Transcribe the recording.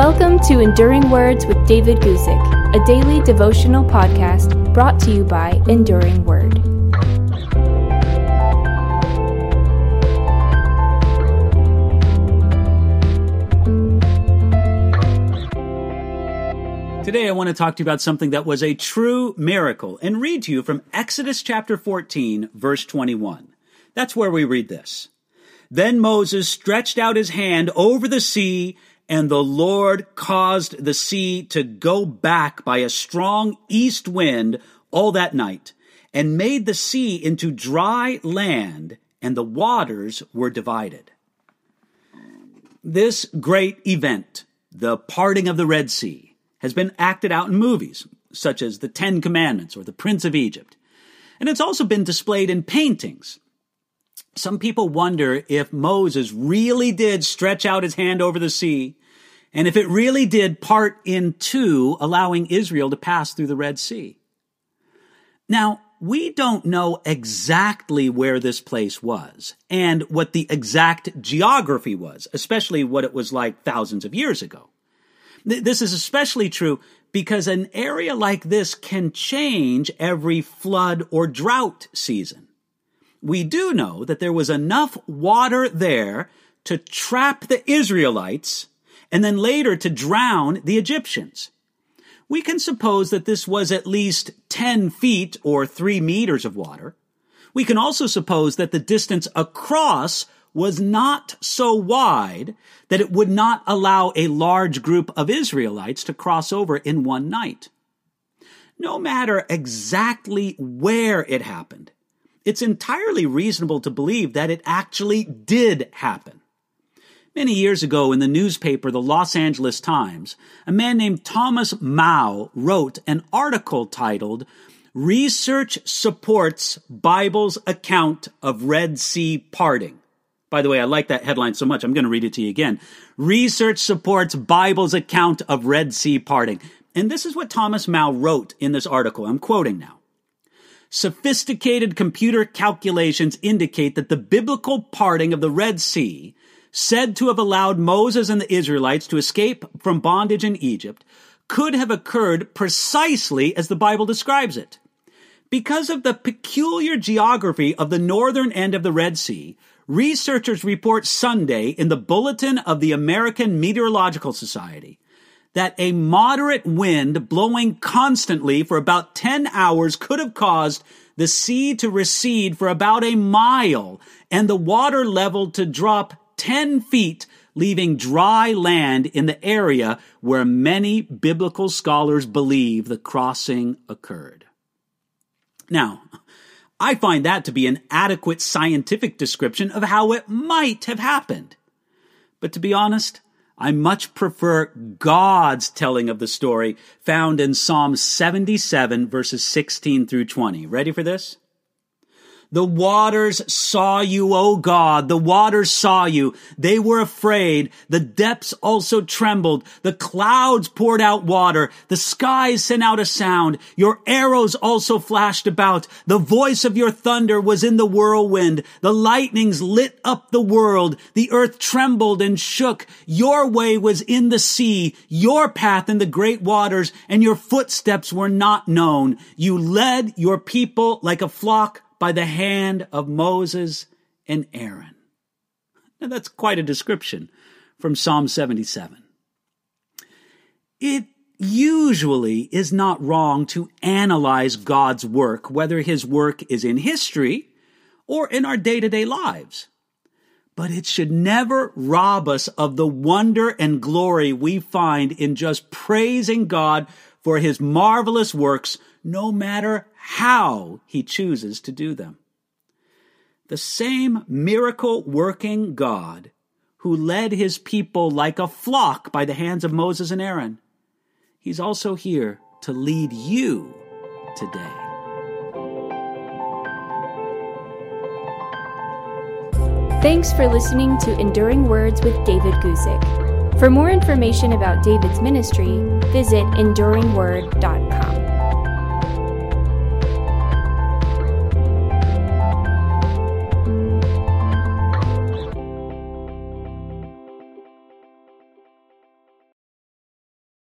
Welcome to Enduring Words with David Guzik, a daily devotional podcast brought to you by Enduring Word. Today I want to talk to you about something that was a true miracle and read to you from Exodus chapter 14, verse 21. That's where we read this. Then Moses stretched out his hand over the sea, and the Lord caused the sea to go back by a strong east wind all that night, and made the sea into dry land, and the waters were divided. This great event, the parting of the Red Sea, has been acted out in movies, such as The Ten Commandments or The Prince of Egypt. And it's also been displayed in paintings. Some people wonder if Moses really did stretch out his hand over the sea, and if it really did part in two, allowing Israel to pass through the Red Sea. Now, we don't know exactly where this place was, and what the exact geography was, especially what it was like thousands of years ago. This is especially true because an area like this can change every flood or drought season. We do know that there was enough water there to trap the Israelites and then later to drown the Egyptians. We can suppose that this was at least 10 feet or 3 meters of water. We can also suppose that the distance across was not so wide that it would not allow a large group of Israelites to cross over in one night. No matter exactly where it happened, it's entirely reasonable to believe that it actually did happen. Many years ago in the newspaper, the Los Angeles Times, a man named Thomas Mao wrote an article titled, "Research Supports Bible's Account of Red Sea Parting." By the way, I like that headline so much, I'm going to read it to you again. Research supports Bible's account of Red Sea parting. And this is what Thomas Mao wrote in this article. I'm quoting now. Sophisticated computer calculations indicate that the biblical parting of the Red Sea, said to have allowed Moses and the Israelites to escape from bondage in Egypt, could have occurred precisely as the Bible describes it. Because of the peculiar geography of the northern end of the Red Sea, researchers report Sunday in the Bulletin of the American Meteorological Society that a moderate wind blowing constantly for about 10 hours could have caused the sea to recede for about a mile and the water level to drop 10 feet, leaving dry land in the area where many biblical scholars believe the crossing occurred. Now, I find that to be an adequate scientific description of how it might have happened. But to be honest, I much prefer God's telling of the story found in Psalm 77, verses 16 through 20. Ready for this? The waters saw you, O God. The waters saw you. They were afraid. The depths also trembled. The clouds poured out water. The skies sent out a sound. Your arrows also flashed about. The voice of your thunder was in the whirlwind. The lightnings lit up the world. The earth trembled and shook. Your way was in the sea, your path in the great waters, and your footsteps were not known. You led your people like a flock by the hand of Moses and Aaron. Now that's quite a description from Psalm 77. It usually is not wrong to analyze God's work, whether his work is in history or in our day-to-day lives. But it should never rob us of the wonder and glory we find in just praising God for his marvelous works, no matter how he chooses to do them. The same miracle-working God who led his people like a flock by the hands of Moses and Aaron, he's also here to lead you today. Thanks for listening to Enduring Words with David Guzik. For more information about David's ministry, visit enduringword.org.